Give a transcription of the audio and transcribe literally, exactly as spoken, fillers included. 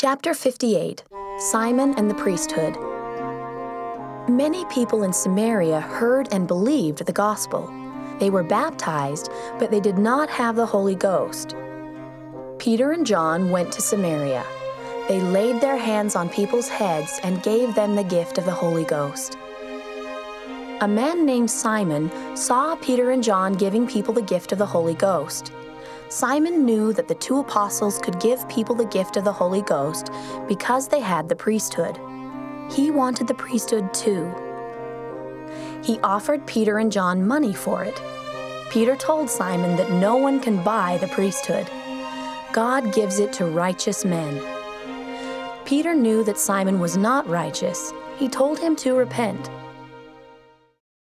Chapter fifty-eight, Simon and the Priesthood. Many people in Samaria heard and believed the gospel. They were baptized, but they did not have the Holy Ghost. Peter and John went to Samaria. They laid their hands on people's heads and gave them the gift of the Holy Ghost. A man named Simon saw Peter and John giving people the gift of the Holy Ghost. Simon knew that the two apostles could give people the gift of the Holy Ghost because they had the priesthood. He wanted the priesthood too. He offered Peter and John money for it. Peter told Simon that no one can buy the priesthood. God gives it to righteous men. Peter knew that Simon was not righteous. He told him to repent.